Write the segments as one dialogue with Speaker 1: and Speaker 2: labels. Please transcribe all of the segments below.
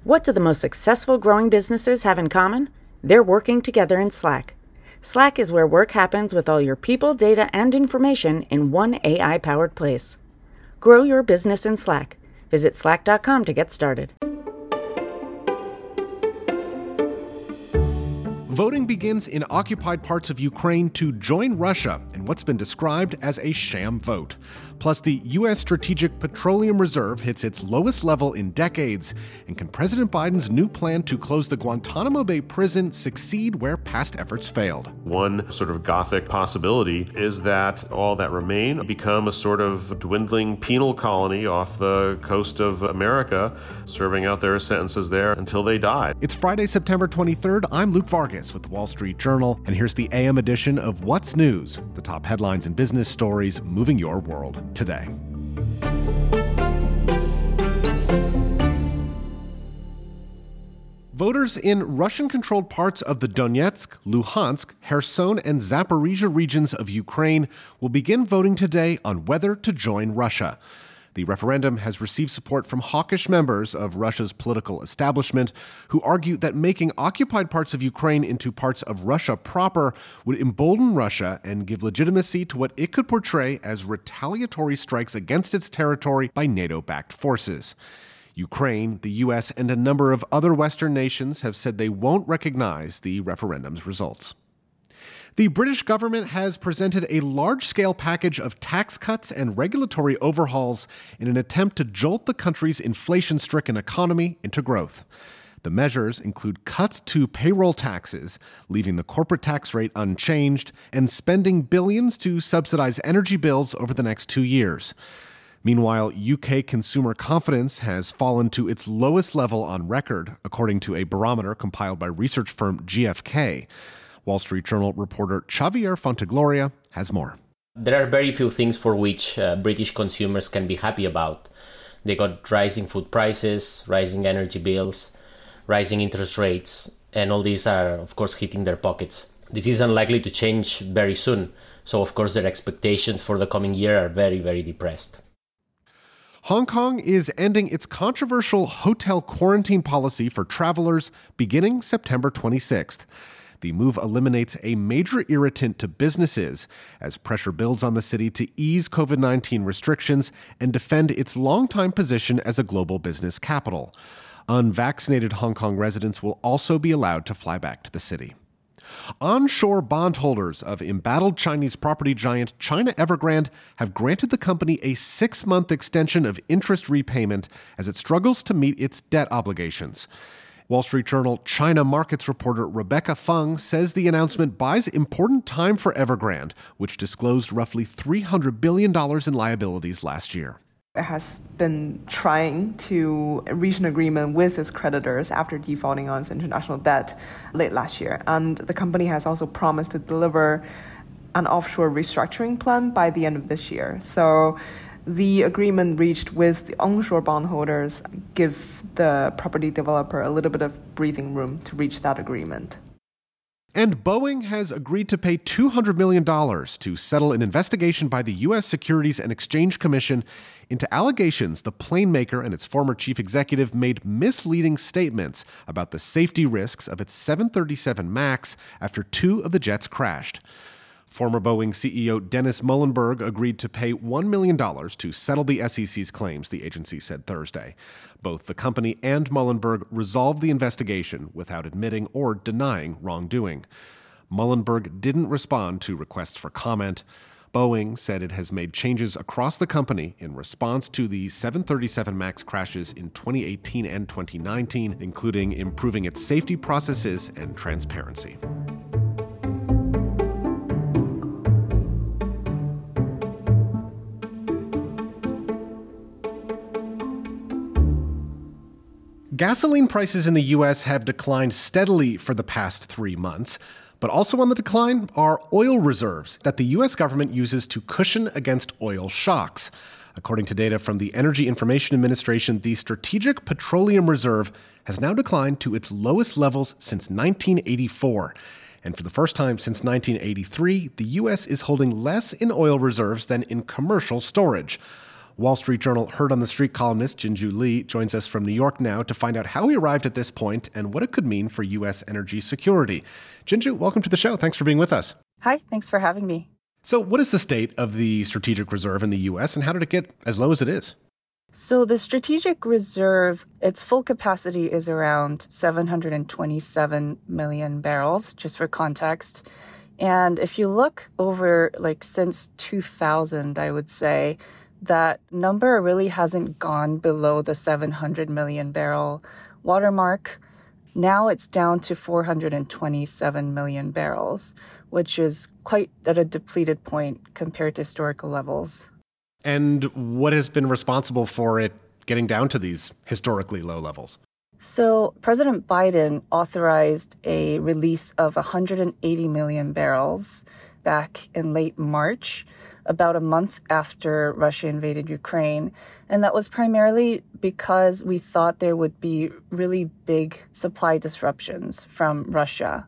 Speaker 1: What do the most successful growing businesses have in common? They're working together in Slack. Slack is where work happens with all your people, data, and information in one AI-powered place. Grow your business in Slack. Visit slack.com to get started.
Speaker 2: Voting begins in occupied parts of Ukraine to join Russia in what's been described as a sham vote. Plus, the U.S. Strategic Petroleum Reserve hits its lowest level in decades. And can President Biden's new plan to close the Guantanamo Bay prison succeed where past efforts failed?
Speaker 3: One sort of Gothic possibility is that all that remain become a sort of dwindling penal colony off the coast of America, serving out their sentences there until they die.
Speaker 2: It's Friday, September 23rd. I'm Luke Vargas with the Wall Street Journal, and here's the AM edition of What's News, the top headlines and business stories moving your world today. Voters in Russian-controlled parts of the Donetsk, Luhansk, Kherson, and Zaporizhia regions of Ukraine will begin voting today on whether to join Russia. The referendum has received support from hawkish members of Russia's political establishment who argue that making occupied parts of Ukraine into parts of Russia proper would embolden Russia and give legitimacy to what it could portray as retaliatory strikes against its territory by NATO-backed forces. Ukraine, the U.S., and a number of other Western nations have said they won't recognize the referendum's results. The British government has presented a large-scale package of tax cuts and regulatory overhauls in an attempt to jolt the country's inflation-stricken economy into growth. The measures include cuts to payroll taxes, leaving the corporate tax rate unchanged, and spending billions to subsidize energy bills over the next 2 years. Meanwhile, UK consumer confidence has fallen to its lowest level on record, according to a barometer compiled by research firm GfK. Wall Street Journal reporter Xavier Fontagloria has more.
Speaker 4: There are very few things for which British consumers can be happy about. They got rising food prices, rising energy bills, rising interest rates, and all these are, of course, hitting their pockets. This is unlikely to change very soon, so of course their expectations for the coming year are very, very depressed.
Speaker 2: Hong Kong is ending its controversial hotel quarantine policy for travelers beginning September 26th. The move eliminates a major irritant to businesses as pressure builds on the city to ease COVID-19 restrictions and defend its longtime position as a global business capital. Unvaccinated Hong Kong residents will also be allowed to fly back to the city. Onshore bondholders of embattled Chinese property giant China Evergrande have granted the company a 6-month extension of interest repayment as it struggles to meet its debt obligations. Wall Street Journal China markets reporter Rebecca Fung says the announcement buys important time for Evergrande, which disclosed roughly $300 billion in liabilities last year.
Speaker 5: It has been trying to reach an agreement with its creditors after defaulting on its international debt late last year. And the company has also promised to deliver an offshore restructuring plan by the end of this year. So the agreement reached with the onshore bondholders give the property developer a little bit of breathing room to reach that agreement.
Speaker 2: And Boeing has agreed to pay $200 million to settle an investigation by the U.S. Securities and Exchange Commission into allegations the plane maker and its former chief executive made misleading statements about the safety risks of its 737 MAX after 2 of the jets crashed. Former Boeing CEO Dennis Muilenburg agreed to pay $1 million to settle the SEC's claims, the agency said Thursday. Both the company and Muilenburg resolved the investigation without admitting or denying wrongdoing. Muilenburg didn't respond to requests for comment. Boeing said it has made changes across the company in response to the 737 MAX crashes in 2018 and 2019, including improving its safety processes and transparency. Gasoline prices in the U.S. have declined steadily for the past 3 months, but also on the decline are oil reserves that the U.S. government uses to cushion against oil shocks. According to data from the Energy Information Administration, the Strategic Petroleum Reserve has now declined to its lowest levels since 1984. And for the first time since 1983, the U.S. is holding less in oil reserves than in commercial storage. Wall Street Journal Heard on the Street columnist Jinju Li joins us from New York now to find out how he arrived at this point and what it could mean for U.S. energy security. Jinju, welcome to the show. Thanks for being with us.
Speaker 6: Hi, thanks for having me.
Speaker 2: So what is the state of the strategic reserve in the U.S. and how did it get as low as it is?
Speaker 6: So the strategic reserve, its full capacity is around 727 million barrels, just for context. And if you look over since 2000, I would say that number really hasn't gone below the 700 million barrel watermark. Now it's down to 427 million barrels, which is quite at a depleted point compared to historical levels.
Speaker 2: And what has been responsible for it getting down to these historically low levels?
Speaker 6: So President Biden authorized a release of 180 million barrels back in late March, about a month after Russia invaded Ukraine. And that was primarily because we thought there would be really big supply disruptions from Russia.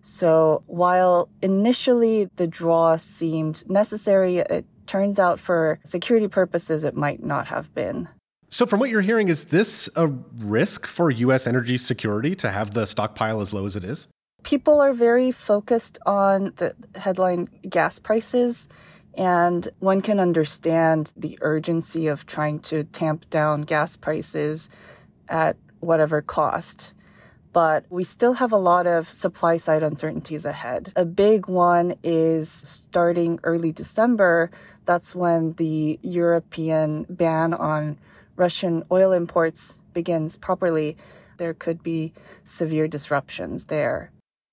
Speaker 6: So while initially the draw seemed necessary, it turns out for security purposes it might not have been.
Speaker 2: So from what you're hearing, is this a risk for U.S. energy security to have the stockpile as low as it is?
Speaker 6: People are very focused on the headline gas prices, and one can understand the urgency of trying to tamp down gas prices at whatever cost. But we still have a lot of supply-side uncertainties ahead. A big one is starting early December. That's when the European ban on Russian oil imports begins properly. There could be severe disruptions there.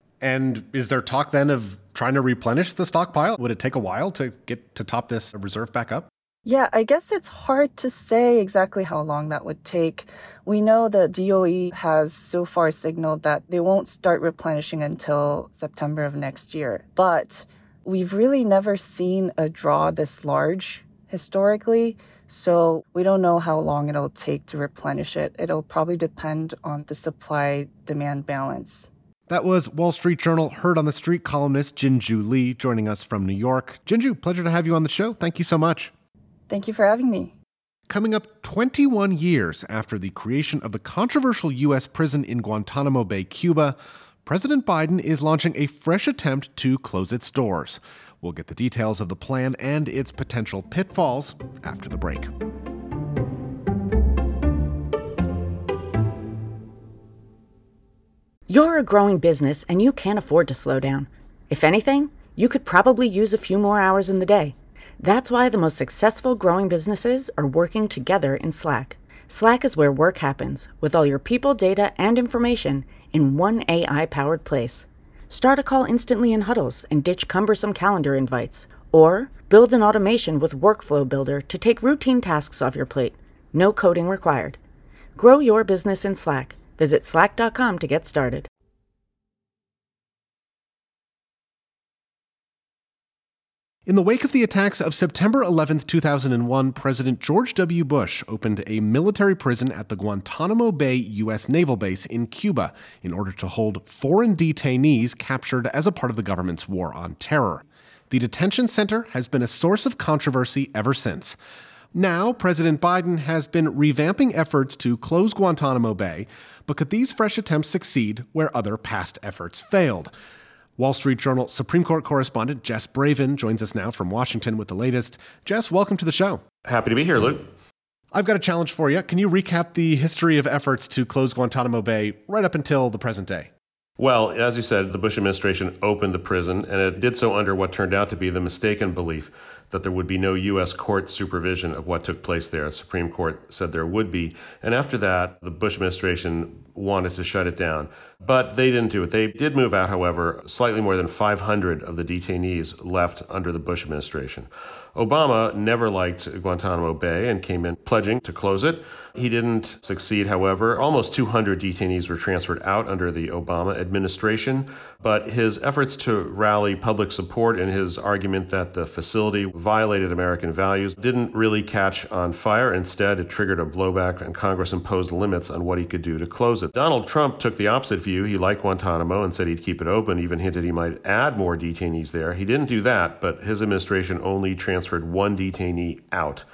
Speaker 2: And is there talk then of trying to replenish the stockpile? Would it take a while to get to top this reserve back up?
Speaker 6: Yeah, I guess it's hard to say exactly how long that would take. We know the DOE has so far signaled that they won't start replenishing until September of next year. But we've really never seen a draw this large historically, so we don't know how long it'll take to replenish it. It'll probably depend on the supply-demand balance.
Speaker 2: That was Wall Street Journal Heard on the Street columnist Jinju Li joining us from New York. Jinju, pleasure to have you on the show. Thank you so much.
Speaker 6: Thank you for having me.
Speaker 2: Coming up 21 years after the creation of the controversial U.S. prison in Guantanamo Bay, Cuba, President Biden is launching a fresh attempt to close its doors. We'll get the details of the plan and its potential pitfalls after the break.
Speaker 1: You're a growing business and you can't afford to slow down. If anything, you could probably use a few more hours in the day. That's why the most successful growing businesses are working together in Slack. Slack is where work happens, with all your people, data, and information in one AI-powered place. Start a call instantly in huddles and ditch cumbersome calendar invites. Or build an automation with Workflow Builder to take routine tasks off your plate. No coding required. Grow your business in Slack. Visit slack.com to get started.
Speaker 2: In the wake of the attacks of September 11, 2001, President George W. Bush opened a military prison at the Guantanamo Bay U.S. Naval Base in Cuba in order to hold foreign detainees captured as a part of the government's war on terror. The detention center has been a source of controversy ever since. Now, President Biden has been revamping efforts to close Guantanamo Bay, but could these fresh attempts succeed where other past efforts failed? Wall Street Journal Supreme Court correspondent Jess Bravin joins us now from Washington with the latest. Jess, welcome to the show.
Speaker 3: Happy to be here, Luke.
Speaker 2: I've got a challenge for you. Can you recap the history of efforts to close Guantanamo Bay right up until the present day?
Speaker 3: Well, as you said, the Bush administration opened the prison, and it did so under what turned out to be the mistaken belief that there would be no U.S. court supervision of what took place there. The Supreme Court said there would be. And after that, the Bush administration wanted to shut it down. But they didn't do it. They did move out, however. Slightly more than 500 of the detainees left under the Bush administration. Obama never liked Guantanamo Bay and came in pledging to close it. He didn't succeed, however. Almost 200 detainees were transferred out under the Obama administration, but his efforts to rally public support and his argument that the facility violated American values didn't really catch on fire. Instead, it triggered a blowback, and Congress imposed limits on what he could do to close it. Donald Trump took the opposite view. He liked Guantanamo and said he'd keep it open, even hinted he might add more detainees there. He didn't do that, but his administration only transferred one detainee out.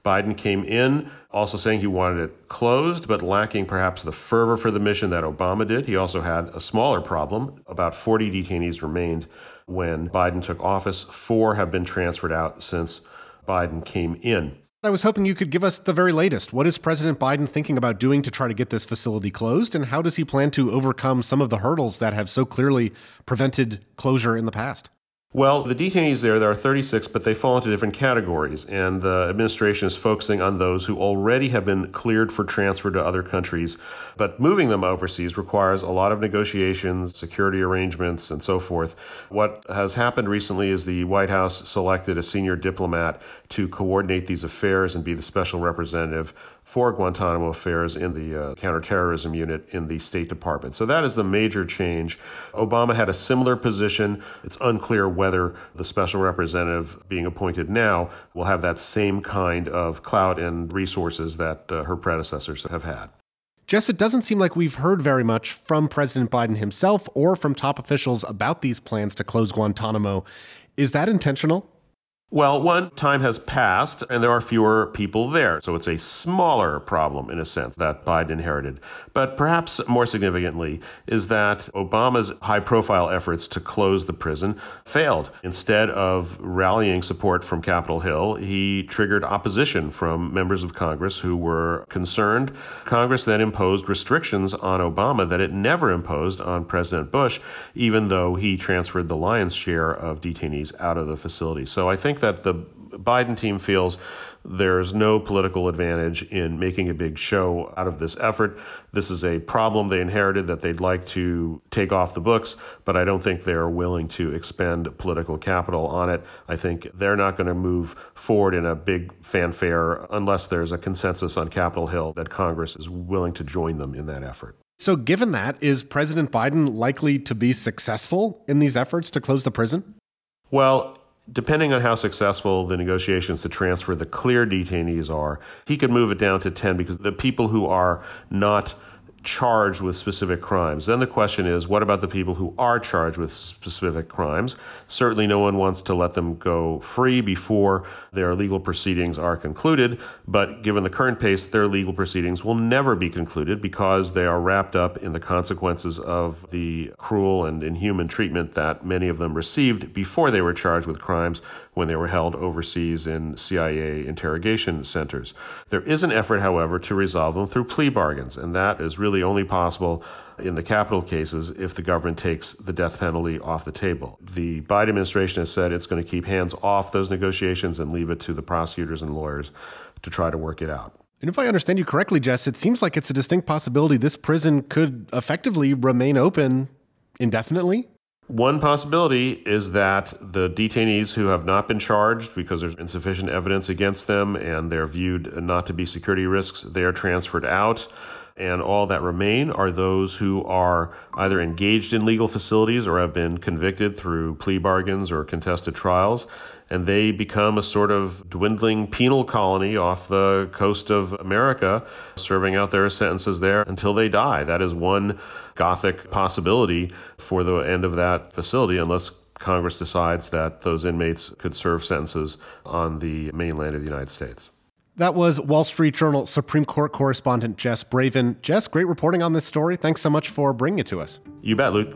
Speaker 3: Biden came in also saying he wanted it closed, but lacking perhaps the fervor for the mission that Obama did. He also had a smaller problem. About 40 detainees remained when Biden took office. 4 have been transferred out since Biden came in.
Speaker 2: I was hoping you could give us the very latest. What is President Biden thinking about doing to try to get this facility closed, and how does he plan to overcome some of the hurdles that have so clearly prevented closure in the past?
Speaker 3: Well, the detainees there are 36, but they fall into different categories, and the administration is focusing on those who already have been cleared for transfer to other countries. But moving them overseas requires a lot of negotiations, security arrangements, and so forth. What has happened recently is the White House selected a senior diplomat to coordinate these affairs and be the special representative for Guantanamo affairs in the counterterrorism unit in the State Department. So that is the major change. Obama had a similar position. It's unclear whether the special representative being appointed now will have that same kind of clout and resources that her predecessors have had.
Speaker 2: Jess, it doesn't seem like we've heard very much from President Biden himself or from top officials about these plans to close Guantanamo. Is that intentional?
Speaker 3: Well, one, time has passed and there are fewer people there. So it's a smaller problem, in a sense, that Biden inherited. But perhaps more significantly is that Obama's high-profile efforts to close the prison failed. Instead of rallying support from Capitol Hill, he triggered opposition from members of Congress who were concerned. Congress then imposed restrictions on Obama that it never imposed on President Bush, even though he transferred the lion's share of detainees out of the facility. So I think that the Biden team feels there's no political advantage in making a big show out of this effort. This is a problem they inherited that they'd like to take off the books, but I don't think they're willing to expend political capital on it. I think they're not going to move forward in a big fanfare unless there's a consensus on Capitol Hill that Congress is willing to join them in that effort.
Speaker 2: So given that, is President Biden likely to be successful in these efforts to close the prison?
Speaker 3: Well, depending on how successful the negotiations to transfer the clear detainees are, he could move it down to 10 because the people who are not charged with specific crimes. Then the question is, what about the people who are charged with specific crimes? Certainly no one wants to let them go free before their legal proceedings are concluded, but given the current pace, their legal proceedings will never be concluded because they are wrapped up in the consequences of the cruel and inhuman treatment that many of them received before they were charged with crimes when they were held overseas in CIA interrogation centers. There is an effort, however, to resolve them through plea bargains, and that is really only possible in the capital cases if the government takes the death penalty off the table. The Biden administration has said it's going to keep hands off those negotiations and leave it to the prosecutors and lawyers to try to work it out.
Speaker 2: And if I understand you correctly, Jess, it seems like it's a distinct possibility this prison could effectively remain open indefinitely.
Speaker 3: One possibility is that the detainees who have not been charged because there's insufficient evidence against them and they're viewed not to be security risks, they are transferred out. And all that remain are those who are either engaged in legal facilities or have been convicted through plea bargains or contested trials. And they become a sort of dwindling penal colony off the coast of America, serving out their sentences there until they die. That is one Gothic possibility for the end of that facility, unless Congress decides that those inmates could serve sentences on the mainland of the United States.
Speaker 2: That was Wall Street Journal Supreme Court correspondent Jess Bravin. Jess, great reporting on this story. Thanks so much for bringing it to us.
Speaker 3: You bet, Luke.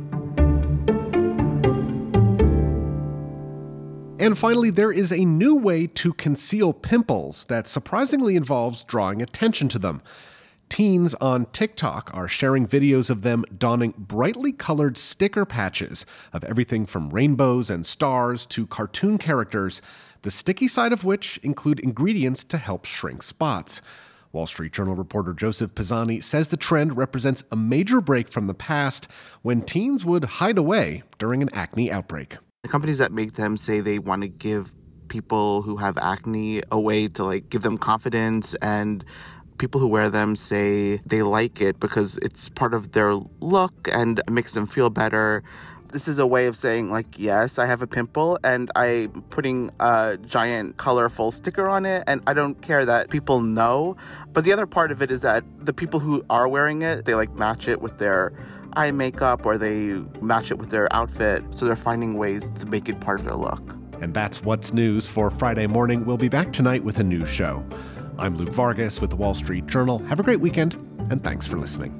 Speaker 2: And finally, there is a new way to conceal pimples that surprisingly involves drawing attention to them. Teens on TikTok are sharing videos of them donning brightly colored sticker patches of everything from rainbows and stars to cartoon characters, the sticky side of which include ingredients to help shrink spots. Wall Street Journal reporter Joseph Pisani says the trend represents a major break from the past when teens would hide away during an acne outbreak.
Speaker 7: The companies that make them say they want to give people who have acne a way to give them confidence, and people who wear them say they like it because it's part of their look and it makes them feel better. This is a way of saying, yes, I have a pimple and I'm putting a giant colorful sticker on it and I don't care that people know. But the other part of it is that the people who are wearing it, they match it with their eye makeup or they match it with their outfit. So they're finding ways to make it part of their look.
Speaker 2: And that's what's news for Friday morning. We'll be back tonight with a new show. I'm Luke Vargas with the Wall Street Journal. Have a great weekend, and thanks for listening.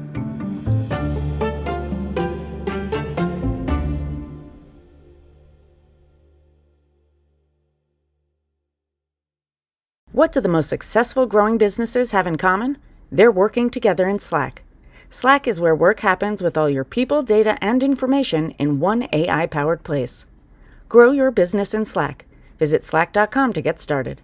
Speaker 1: What do the most successful growing businesses have in common? They're working together in Slack. Slack is where work happens with all your people, data, and information in one AI-powered place. Grow your business in Slack. Visit slack.com to get started.